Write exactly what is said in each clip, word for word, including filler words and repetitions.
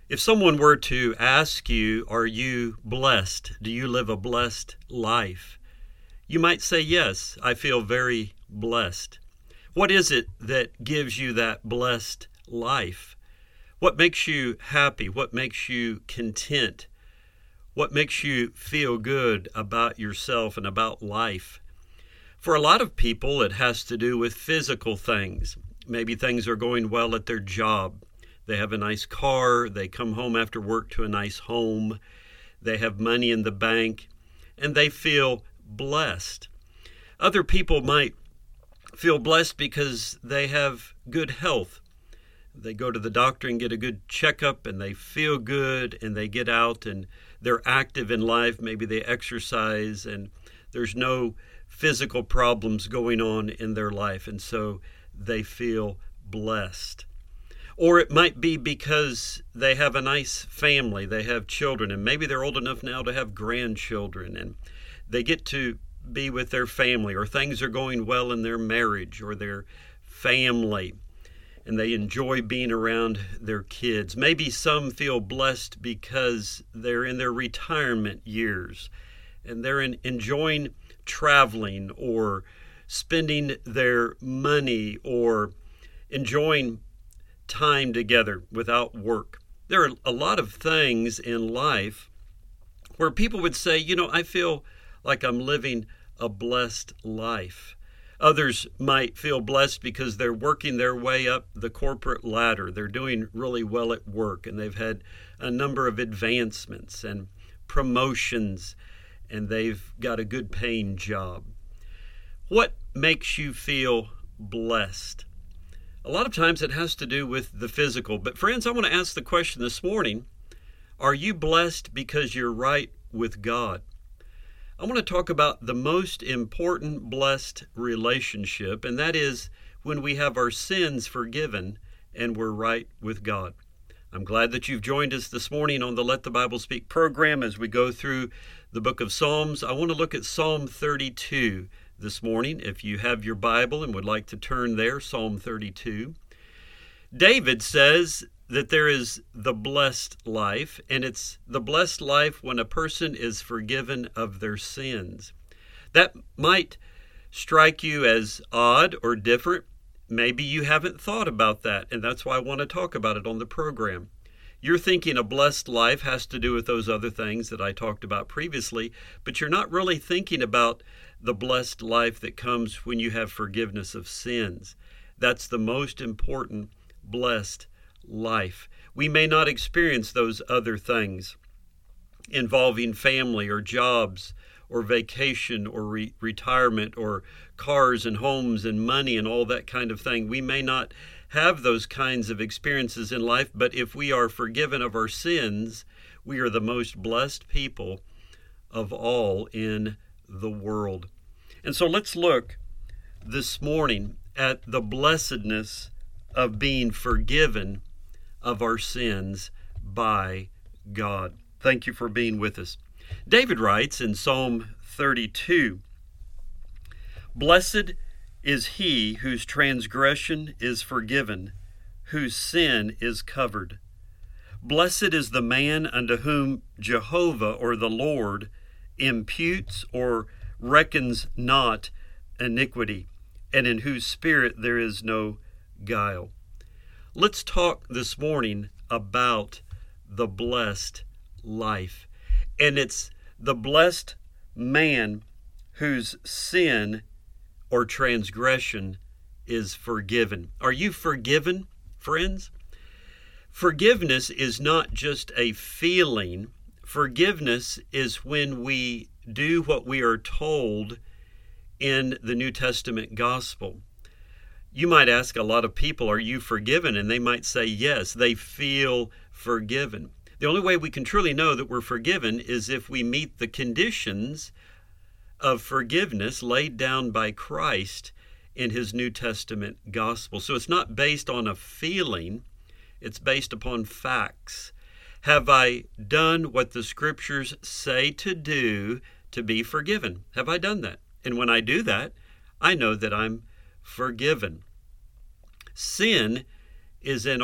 If someone were to ask you, are you blessed? Do you live a blessed life? You might say, yes, I feel very blessed. What is it that gives you that blessed life? What makes you happy? What makes you content? What makes you feel good about yourself and about life? For a lot of people, it has to do with physical things. Maybe things are going well at their job. They have a nice car. They come home after work to a nice home. They have money in the bank, and they feel blessed. Other people might feel blessed because they have good health. They go to the doctor and get a good checkup, and they feel good, and they get out and they're active in life. Maybe they exercise, and there's no physical problems going on in their life, and so they feel blessed. Or it might be because they have a nice family, they have children, and maybe they're old enough now to have grandchildren, and they get to be with their family, or things are going well in their marriage or their family, and they enjoy being around their kids. Maybe some feel blessed because they're in their retirement years, and they're in, enjoying traveling or spending their money or enjoying time together without work. There are a lot of things in life where people would say, you know, I feel like I'm living a blessed life. Others might feel blessed because they're working their way up the corporate ladder. They're doing really well at work, and they've had a number of advancements and promotions, and they've got a good paying job. What makes you feel blessed? A lot of times it has to do with the physical. But friends, I want to ask the question this morning, are you blessed because you're right with God? I want to talk about the most important blessed relationship, and that is when we have our sins forgiven and we're right with God. I'm glad that you've joined us this morning on the Let the Bible Speak program as we go through the book of Psalms. I want to look at Psalm thirty-two this morning. If you have your Bible and would like to turn there, Psalm thirty-two. David says that there is the blessed life, and it's the blessed life when a person is forgiven of their sins. That might strike you as odd or different. Maybe you haven't thought about that, and that's why I want to talk about it on the program. You're thinking a blessed life has to do with those other things that I talked about previously, but you're not really thinking about the blessed life that comes when you have forgiveness of sins. That's the most important blessed life. We may not experience those other things involving family or jobs or vacation or re- retirement or cars and homes and money and all that kind of thing. We may not have those kinds of experiences in life, but if we are forgiven of our sins, we are the most blessed people of all in the world. And so let's look this morning at the blessedness of being forgiven of our sins by God. Thank you for being with us. David writes in Psalm thirty-two, "Blessed is he whose transgression is forgiven, whose sin is covered. Blessed is the man unto whom Jehovah or the Lord imputes or reckons not iniquity, and in whose spirit there is no guile." Let's talk this morning about the blessed life. And it's the blessed man whose sin or transgression is forgiven. Are you forgiven, friends? Forgiveness is not just a feeling. Forgiveness is when we do what we are told in the New Testament gospel. You might ask a lot of people, are you forgiven? And they might say yes, they feel forgiven. The only way we can truly know that we're forgiven is if we meet the conditions of forgiveness laid down by Christ in his New Testament gospel. So it's not based on a feeling, it's based upon facts. Have I done what the scriptures say to do to be forgiven? Have I done that? And when I do that, I know that I'm forgiven. Sin is in our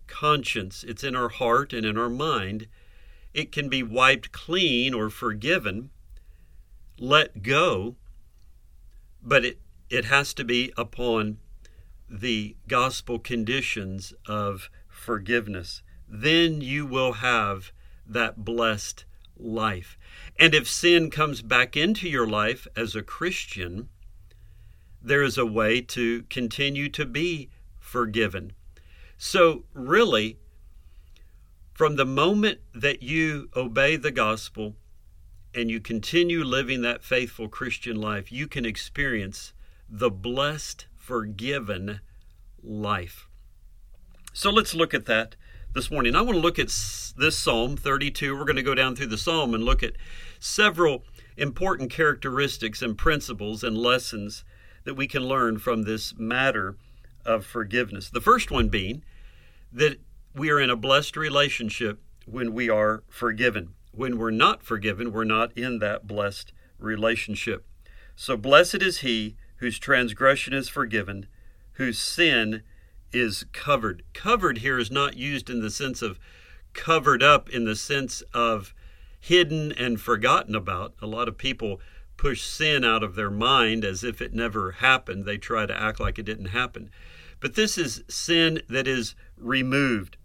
conscience. It's in our heart and in our mind. It can be wiped clean or forgiven, let go, but it, it has to be upon the gospel conditions of forgiveness. Then you will have that blessed life. And if sin comes back into your life as a Christian, there is a way to continue to be forgiven. So really, from the moment that you obey the gospel and you continue living that faithful Christian life, you can experience the blessed, forgiven life. So let's look at that this morning. I want to look at this Psalm thirty-two. We're going to go down through the Psalm and look at several important characteristics and principles and lessons that we can learn from this matter of forgiveness. The first one being that we are in a blessed relationship when we are forgiven. When we're not forgiven, we're not in that blessed relationship. So blessed is he whose transgression is forgiven, whose sin is covered. Covered here is not used in the sense of covered up, in the sense of hidden and forgotten about. A lot of people push sin out of their mind as if it never happened. They try to act like it didn't happen. But this is sin that is removed,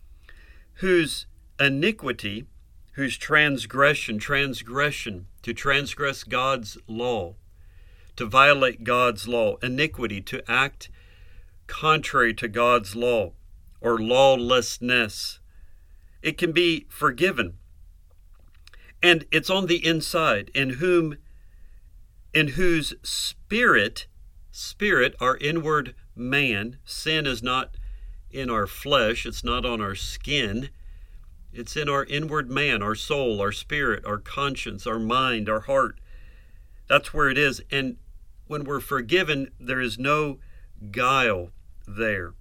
whose iniquity, whose transgression, transgression, to transgress God's law, to violate God's law, iniquity, to act contrary to God's law, or lawlessness. It can be forgiven. And it's on the inside, in whom, in whose spirit, spirit, our inward man, sin is not in our flesh, it's not on our skin, it's in our inward man, our soul, our spirit, our conscience, our mind, our heart. That's where it is. And when we're forgiven, there is no guile there.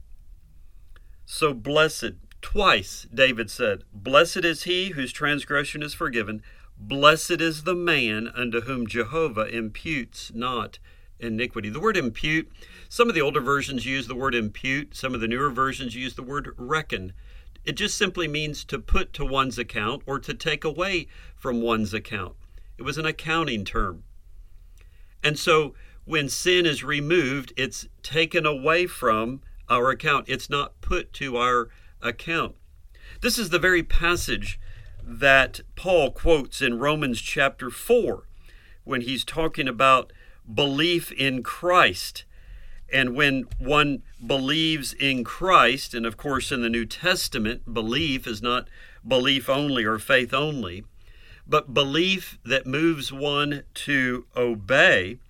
So blessed, twice David said, blessed is he whose transgression is forgiven, blessed is the man unto whom Jehovah imputes not iniquity. The word impute, some of the older versions use the word impute, some of the newer versions use the word reckon. It just simply means to put to one's account or to take away from one's account. It was an accounting term. And so when sin is removed, it's taken away from our account. It's not put to our account. This is the very passage that Paul quotes in Romans chapter four when he's talking about belief in Christ. And when one believes in Christ, and of course in the New Testament, belief is not belief only or faith only, but belief that moves one to obey.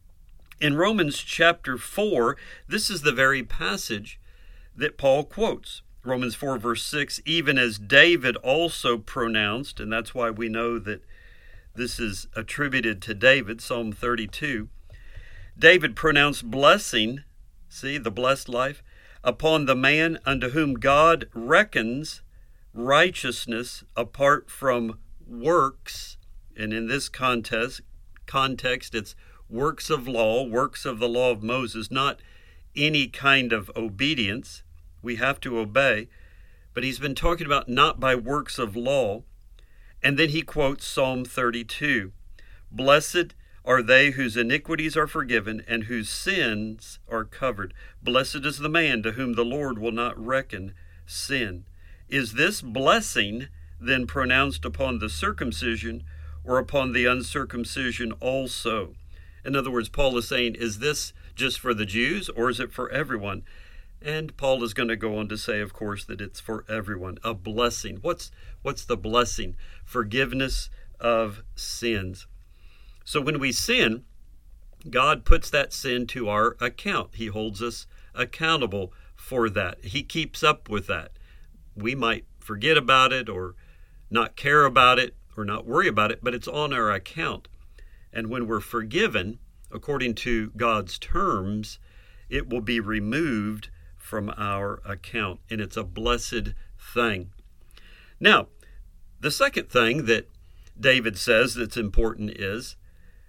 In Romans chapter four, this is the very passage that Paul quotes. Romans four verse six, even as David also pronounced, and that's why we know that this is attributed to David, Psalm thirty-two. David pronounced blessing, see, the blessed life, upon the man unto whom God reckons righteousness apart from works. And in this context, context, it's works of law, works of the law of Moses, not any kind of obedience. We have to obey. But he's been talking about not by works of law. And then he quotes Psalm thirty-two. Blessed are they whose iniquities are forgiven and whose sins are covered. Blessed is the man to whom the Lord will not reckon sin. Is this blessing then pronounced upon the circumcision or upon the uncircumcision also? In other words, Paul is saying, is this just for the Jews or is it for everyone? And Paul is going to go on to say, of course, that it's for everyone. A blessing. What's, what's the blessing? Forgiveness of sins. So when we sin, God puts that sin to our account. He holds us accountable for that. He keeps up with that. We might forget about it or not care about it or not worry about it, but it's on our account. And when we're forgiven, according to God's terms, it will be removed from our account. And it's a blessed thing. Now, the second thing that David says that's important is,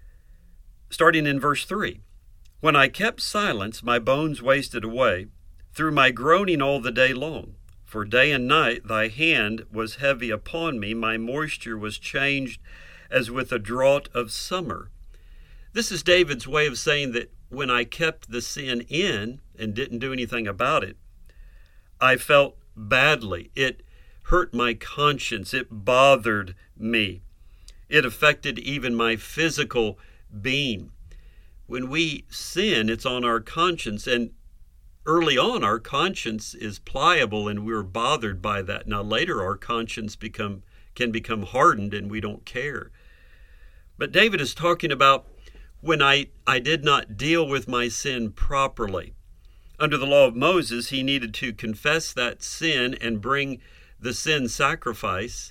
starting in verse three, when I kept silence, my bones wasted away through my groaning all the day long. For day and night thy hand was heavy upon me. My moisture was changed as with a draught of summer. This is David's way of saying that when I kept the sin in and didn't do anything about it, I felt badly. It hurt my conscience. It bothered me. It affected even my physical being. When we sin, it's on our conscience, and early on, our conscience is pliable and we're bothered by that. Now later, our conscience become can become hardened and we don't care. But David is talking about when I, I did not deal with my sin properly. Under the law of Moses, he needed to confess that sin and bring the sin sacrifice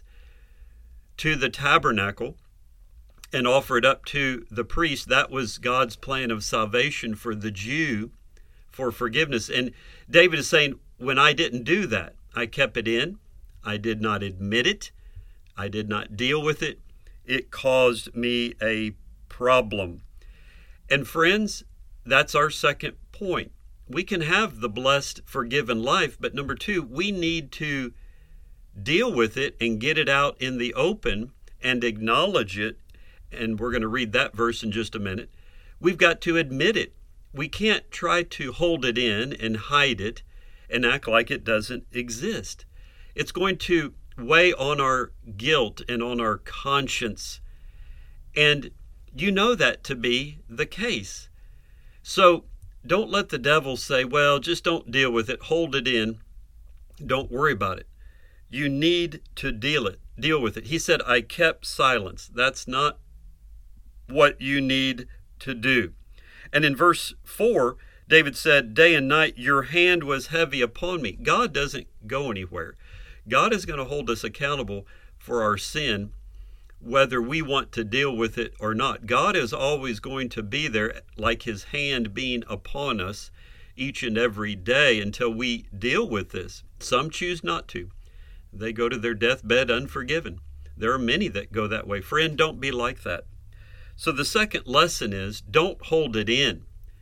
to the tabernacle and offer it up to the priest. That was God's plan of salvation for the Jew, for forgiveness. And David is saying, when I didn't do that, I kept it in, I did not admit it, I did not deal with it, it caused me a problem. And friends, that's our second point. We can have the blessed, forgiven life, but number two, we need to deal with it and get it out in the open and acknowledge it. And we're going to read that verse in just a minute. We've got to admit it. We can't try to hold it in and hide it and act like it doesn't exist. It's going to weigh on our guilt and on our conscience. And you know that to be the case. So don't let the devil say, well, just don't deal with it. Hold it in. Don't worry about it. You need to deal it, deal with it. He said, I kept silence. That's not what you need to do. And in verse four, David said, day and night, your hand was heavy upon me. God doesn't go anywhere. God is going to hold us accountable for our sin, whether we want to deal with it or not. God is always going to be there, like his hand being upon us each and every day until we deal with this. Some choose not to. They go to their deathbed unforgiven. There are many that go that way. Friend, don't be like that. So the second lesson is, don't hold it in.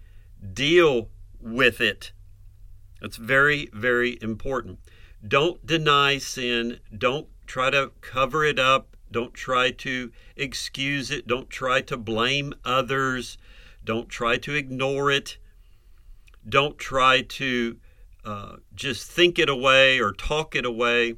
Deal with it. That's very, very important. Don't deny sin. Don't try to cover it up. Don't try to excuse it. Don't try to blame others. Don't try to ignore it. Don't try to uh, just think it away or talk it away.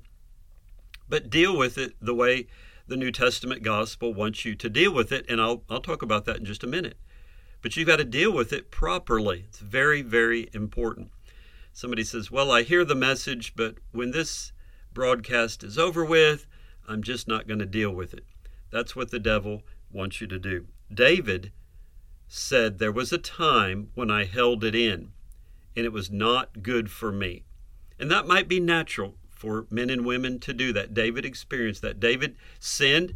But deal with it the way the New Testament gospel wants you to deal with it. And I'll, I'll talk about that in just a minute. But you've got to deal with it properly. It's very, very important. Somebody says, well, I hear the message, but when this broadcast is over with, I'm just not going to deal with it. That's what the devil wants you to do. David said, there was a time when I held it in, and it was not good for me. And that might be natural for men and women to do that. David experienced that. David sinned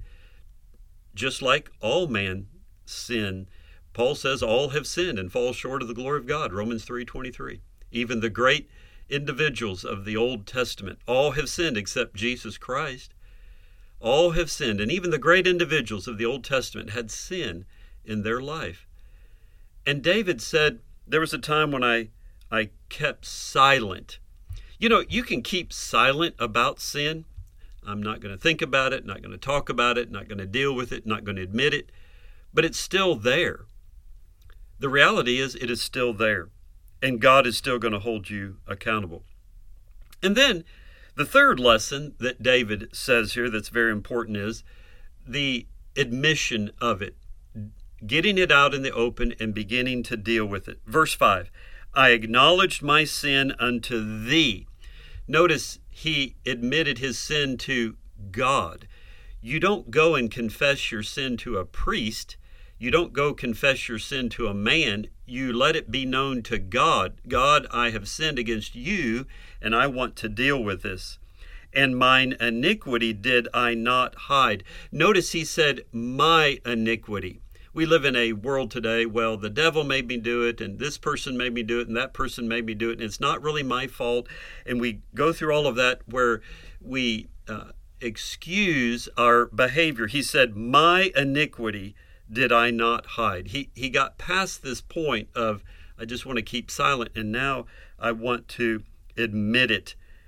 just like all man sin. Paul says all have sinned and fall short of the glory of God, Romans three twenty-three. Even the great individuals of the Old Testament, all have sinned except Jesus Christ. All have sinned, and even the great individuals of the Old Testament had sin in their life. And David said, there was a time when I, I kept silent. You know, you can keep silent about sin. I'm not going to think about it, not going to talk about it, not going to deal with it, not going to admit it, but it's still there. The reality is it is still there, and God is still going to hold you accountable. And then the third lesson that David says here that's very important is the admission of it, getting it out in the open and beginning to deal with it. Verse five, I acknowledged my sin unto thee. Notice he admitted his sin to God. You don't go and confess your sin to a priest. You don't go confess your sin to a man. You let it be known to God. God, I have sinned against you, and I want to deal with this. And mine iniquity did I not hide. Notice he said, my iniquity. We live in a world today, well, the devil made me do it, and this person made me do it, and that person made me do it, and it's not really my fault. And we go through all of that where we uh, excuse our behavior. He said, my iniquity did I not hide. He he got past this point of, I just want to keep silent, and now I want to admit it.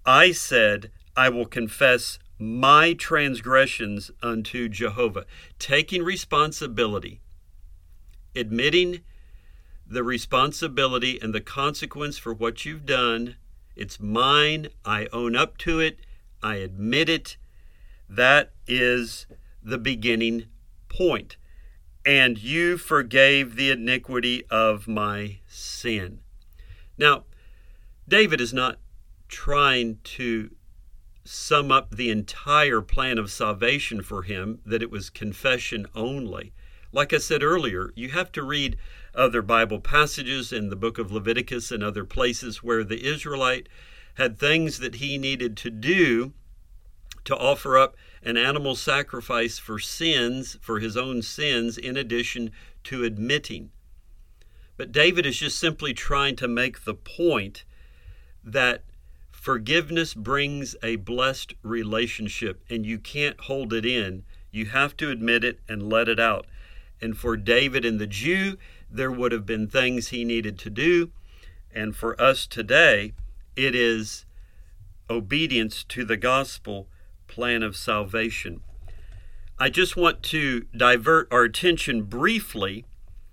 I said, I will confess my transgressions unto Jehovah. Taking responsibility, admitting the responsibility and the consequence for what you've done. It's mine. I own up to it. I admit it. That is the beginning point. And you forgave the iniquity of my sin. Now, David is not trying to sum up the entire plan of salvation for him, that it was confession only. Like I said earlier, you have to read other Bible passages in the book of Leviticus and other places where the Israelite had things that he needed to do to offer up an animal sacrifice for sins, for his own sins, in addition to admitting. But David is just simply trying to make the point that forgiveness brings a blessed relationship, and you can't hold it in. You have to admit it and let it out. And for David and the Jew, there would have been things he needed to do. And for us today, it is obedience to the gospel plan of salvation. I just want to divert our attention briefly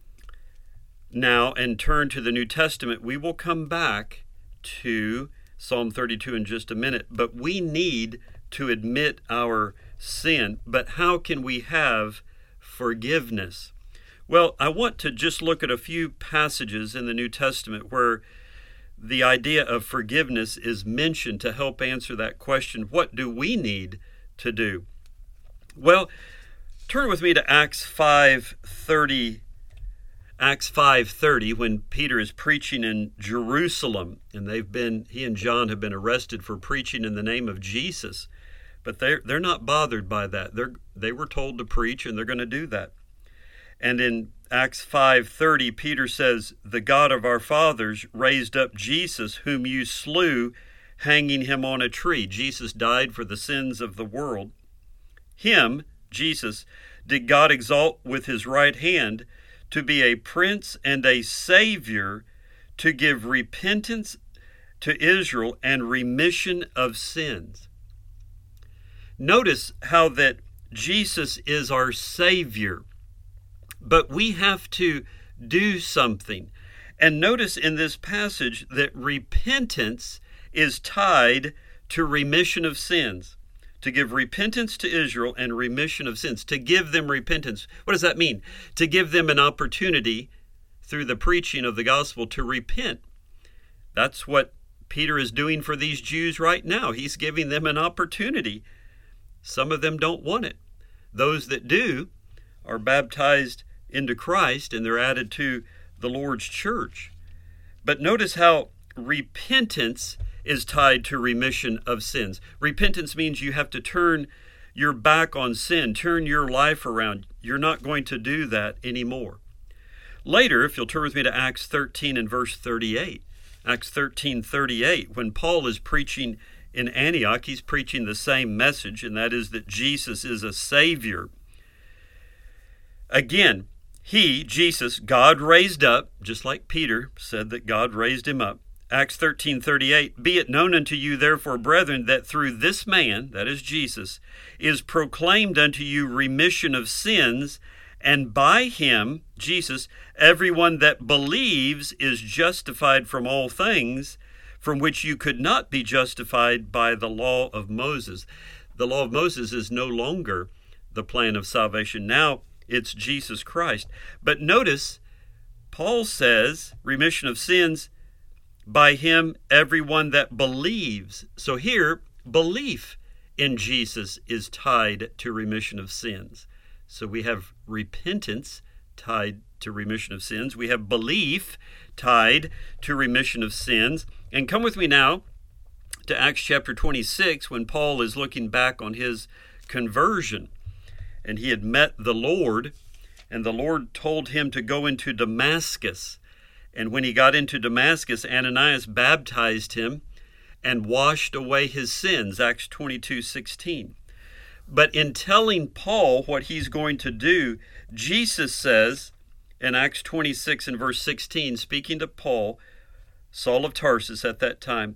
now and turn to the New Testament. We will come back to Psalm thirty-two in just a minute, but we need to admit our sin. But how can we have forgiveness? Well, I want to just look at a few passages in the New Testament where the idea of forgiveness is mentioned to help answer that question. What do we need to do? Well, turn with me to Acts five thirty. Acts five thirty, when Peter is preaching in Jerusalem, and they've been, he and John have been arrested for preaching in the name of Jesus, but they're they're not bothered by that. They're they were told to preach, and they're going to do that. And in Acts five thirty, Peter says, "The God of our fathers raised up Jesus, whom you slew, hanging him on a tree." Jesus died for the sins of the world. Him, Jesus, did God exalt with his right hand to be a prince and a savior, to give repentance to Israel and remission of sins. Notice how that Jesus is our Savior, but we have to do something. And notice in this passage that repentance is tied to remission of sins. To give repentance to Israel and remission of sins. To give them repentance. What does that mean? To give them an opportunity through the preaching of the gospel to repent. That's what Peter is doing for these Jews right now. He's giving them an opportunity. Some of them don't want it. Those that do are baptized into Christ and they're added to the Lord's church. But notice how repentance is tied to remission of sins. Repentance means you have to turn your back on sin, turn your life around. You're not going to do that anymore. Later, if you'll turn with me to Acts thirteen and verse thirty-eight, Acts thirteen thirty-eight, when Paul is preaching in Antioch, he's preaching the same message, and that is that Jesus is a Savior. Again, he, Jesus, God raised up, just like Peter said that God raised him up. Acts thirteen thirty-eight, "Be it known unto you, therefore, brethren, that through this man," that is Jesus, "is proclaimed unto you remission of sins, and by him," Jesus, "everyone that believes is justified from all things, from which you could not be justified by the law of Moses." The law of Moses is no longer the plan of salvation. Now it's Jesus Christ. But notice, Paul says, remission of sins, by him, everyone that believes. So here, belief in Jesus is tied to remission of sins. So we have repentance tied to remission of sins. We have belief tied to remission of sins. And come with me now to Acts chapter twenty-six, when Paul is looking back on his conversion. And he had met the Lord, and the Lord told him to go into Damascus. And when he got into Damascus, Ananias baptized him and washed away his sins, Acts twenty-two sixteen. But in telling Paul what he's going to do, Jesus says in Acts twenty-six and verse sixteen, speaking to Paul, Saul of Tarsus at that time,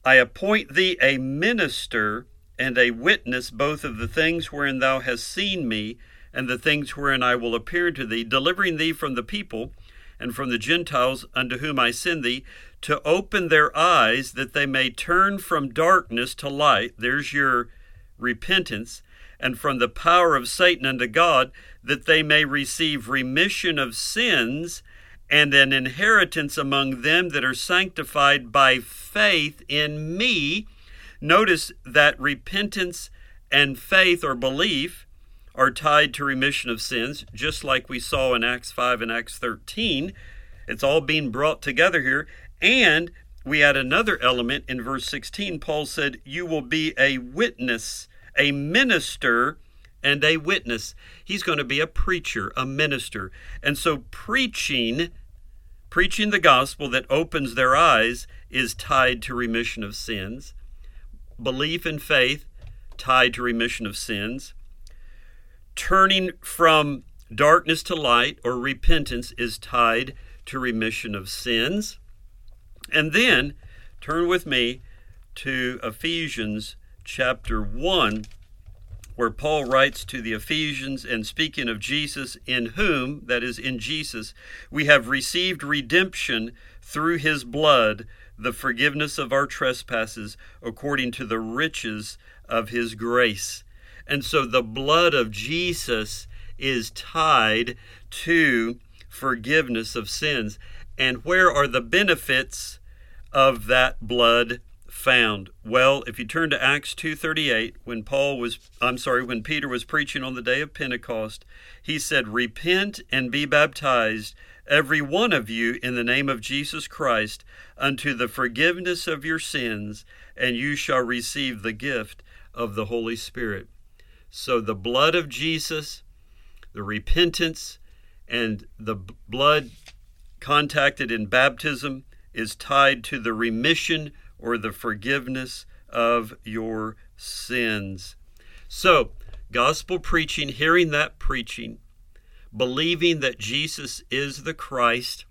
I appoint thee a minister and a witness both of the things wherein thou hast seen me, and the things wherein I will appear to thee, delivering thee from the people and from the Gentiles unto whom I send thee, to open their eyes that they may turn from darkness to light. There's your repentance. And from the power of Satan unto God, that they may receive remission of sins and an inheritance among them that are sanctified by faith in me. Notice that repentance and faith or belief are tied to remission of sins, just like we saw in Acts five and Acts thirteen. It's all being brought together here. And we add another element in verse sixteen. Paul said, you will be a witness, a minister, and a witness. He's going to be a preacher, a minister. And so preaching, preaching the gospel that opens their eyes is tied to remission of sins. Belief and faith tied to remission of sins. Turning from darkness to light, or repentance, is tied to remission of sins. And then turn with me to Ephesians chapter one, where Paul writes to the Ephesians, and speaking of Jesus, in whom, that is in Jesus, we have received redemption through his blood, the forgiveness of our trespasses, according to the riches of his grace. And so the blood of Jesus is tied to forgiveness of sins. And where are the benefits of that blood found? Well, if you turn to Acts two thirty-eight, when Paul was, I'm sorry, when Peter was preaching on the day of Pentecost, he said, repent and be baptized, every one of you, in the name of Jesus Christ, unto the forgiveness of your sins, and you shall receive the gift of the Holy Spirit. So the blood of Jesus, the repentance, and the blood contacted in baptism is tied to the remission or the forgiveness of your sins. So, gospel preaching, hearing that preaching, believing that Jesus is the Christ,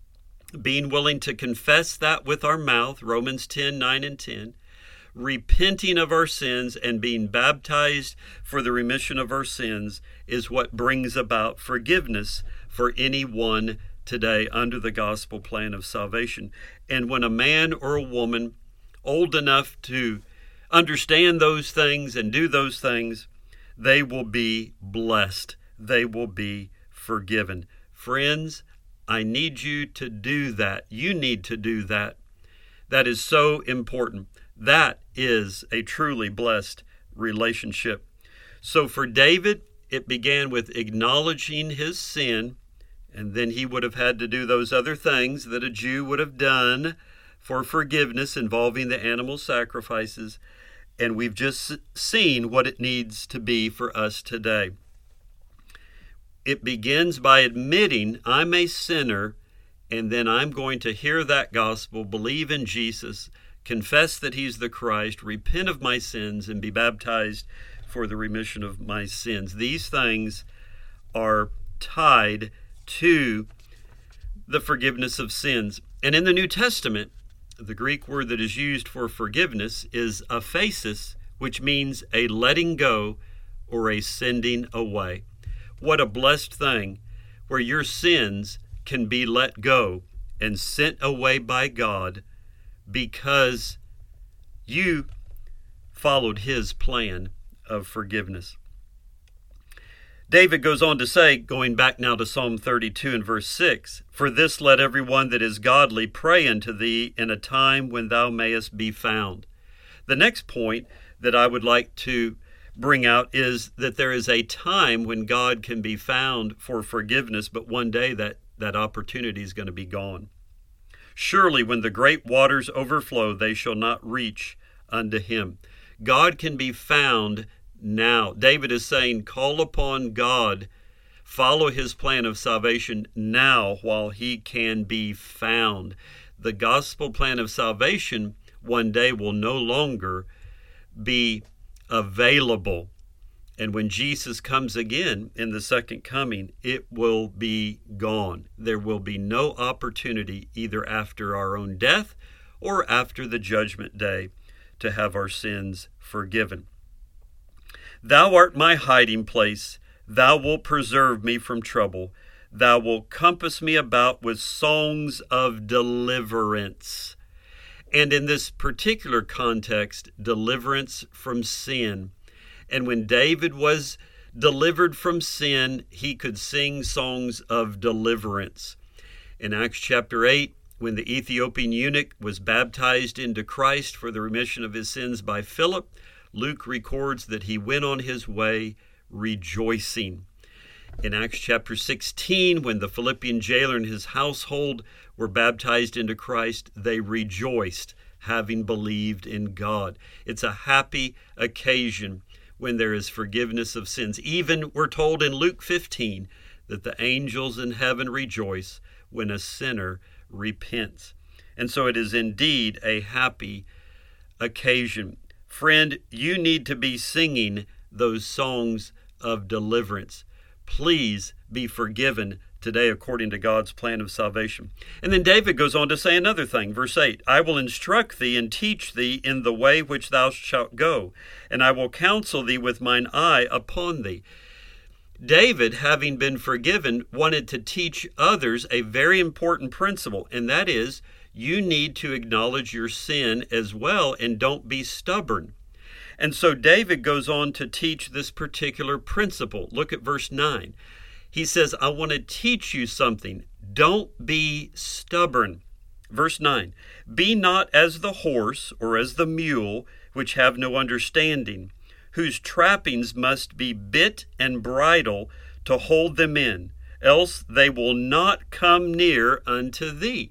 being willing to confess that with our mouth, Romans ten, nine and ten, repenting of our sins and being baptized for the remission of our sins is what brings about forgiveness for anyone today under the gospel plan of salvation. And when a man or a woman old enough to understand those things and do those things, they will be blessed. They will be forgiven. Friends, I need you to do that. You need to do that. That is so important. That is a truly blessed relationship. So for David, it began with acknowledging his sin, and then he would have had to do those other things that a Jew would have done for forgiveness involving the animal sacrifices. And we've just seen what it needs to be for us today. It begins by admitting I'm a sinner, and then I'm going to hear that gospel, believe in Jesus, confess that he's the Christ, repent of my sins, and be baptized for the remission of my sins. These things are tied to the forgiveness of sins. And in the New Testament, the Greek word that is used for forgiveness is aphesis, which means a letting go or a sending away. What a blessed thing, where your sins can be let go and sent away by God because you followed his plan of forgiveness. David goes on to say, going back now to Psalm thirty-two and verse six, for this let every one that is godly pray unto thee in a time when thou mayest be found. The next point that I would like to bring out is that there is a time when God can be found for forgiveness, but one day that, that opportunity is going to be gone. Surely when the great waters overflow, they shall not reach unto him. God can be found now. David is saying, call upon God, follow his plan of salvation now while he can be found. The gospel plan of salvation one day will no longer be available. And when Jesus comes again in the second coming, it will be gone. There will be no opportunity either after our own death or after the judgment day to have our sins forgiven. Thou art my hiding place. Thou wilt preserve me from trouble. Thou wilt compass me about with songs of deliverance. And in this particular context, deliverance from sin. And when David was delivered from sin, he could sing songs of deliverance. In Acts chapter eight, when the Ethiopian eunuch was baptized into Christ for the remission of his sins by Philip, Luke records that he went on his way rejoicing. In Acts chapter sixteen, when the Philippian jailer and his household were baptized into Christ, they rejoiced, having believed in God. It's a happy occasion when there is forgiveness of sins. Even we're told in Luke fifteen that the angels in heaven rejoice when a sinner repents. And so it is indeed a happy occasion. Friend, you need to be singing those songs of deliverance. Please be forgiven today according to God's plan of salvation. And then David goes on to say another thing, verse eight, I will instruct thee and teach thee in the way which thou shalt go, and I will counsel thee with mine eye upon thee. David, having been forgiven, wanted to teach others a very important principle, and that is, you need to acknowledge your sin as well and don't be stubborn. And so David goes on to teach this particular principle. Look at verse nine. He says, I want to teach you something. Don't be stubborn. Verse nine, be not as the horse or as the mule, which have no understanding, whose trappings must be bit and bridle to hold them in, else they will not come near unto thee.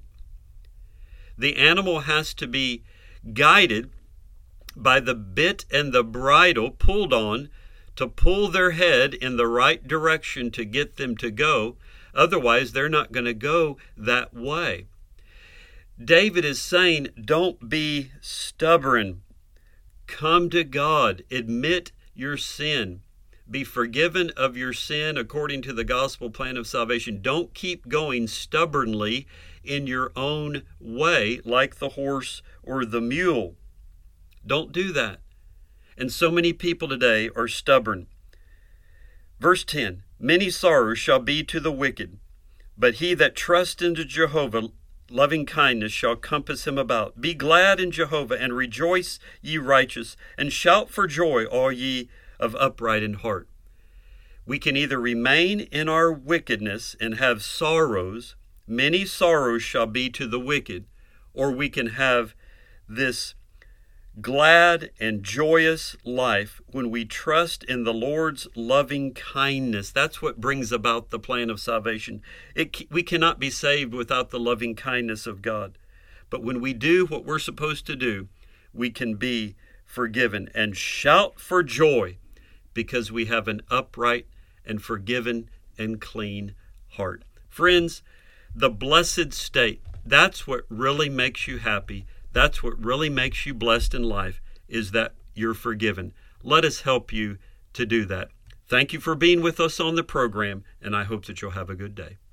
The animal has to be guided by the bit and the bridle pulled on to pull their head in the right direction to get them to go. Otherwise, they're not going to go that way. David is saying, don't be stubborn. Come to God. Admit your sin. Be forgiven of your sin according to the gospel plan of salvation. Don't keep going stubbornly in your own way like the horse or the mule. Don't do that. And so many people today are stubborn. Verse ten, many sorrows shall be to the wicked, but he that trusts into Jehovah, loving kindness shall compass him about. Be glad in Jehovah, and rejoice, ye righteous, and shout for joy, all ye of upright in heart. We can either remain in our wickedness and have sorrows, many sorrows shall be to the wicked, or we can have this glad and joyous life when we trust in the Lord's loving kindness. That's what brings about the plan of salvation. It, we cannot be saved without the loving kindness of God. But when we do what we're supposed to do, we can be forgiven and shout for joy because we have an upright and forgiven and clean heart. Friends, the blessed state, that's what really makes you happy. That's what really makes you blessed in life, is that you're forgiven. Let us help you to do that. Thank you for being with us on the program, and I hope that you'll have a good day.